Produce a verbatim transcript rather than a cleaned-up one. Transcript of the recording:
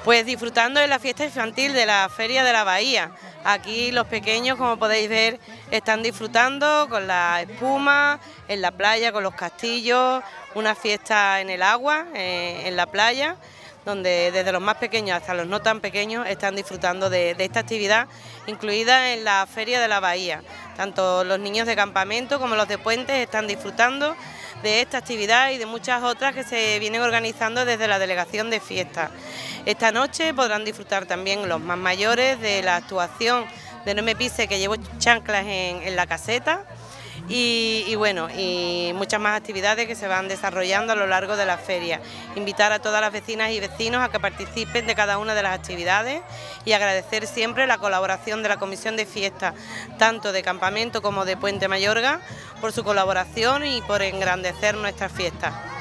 Pues disfrutando de la fiesta infantil de la Feria de la Bahía. Aquí los pequeños, como podéis ver, están disfrutando con la espuma, en la playa, con los castillos, una fiesta en el agua, eh, en la playa, donde desde los más pequeños hasta los no tan pequeños están disfrutando de, de esta actividad, incluida en la Feria de la Bahía. Tanto los niños de campamento como los de puentes están disfrutando de esta actividad y de muchas otras que se vienen organizando desde la Delegación de Fiestas. Esta noche podrán disfrutar también los más mayores de la actuación de No me pise que llevo chanclas en, en la caseta y, y bueno, y muchas más actividades que se van desarrollando a lo largo de la feria. Invitar a todas las vecinas y vecinos a que participen de cada una de las actividades y agradecer siempre la colaboración de la Comisión de Fiestas, tanto de Campamento como de Puente Mayorga, por su colaboración y por engrandecer nuestras fiestas.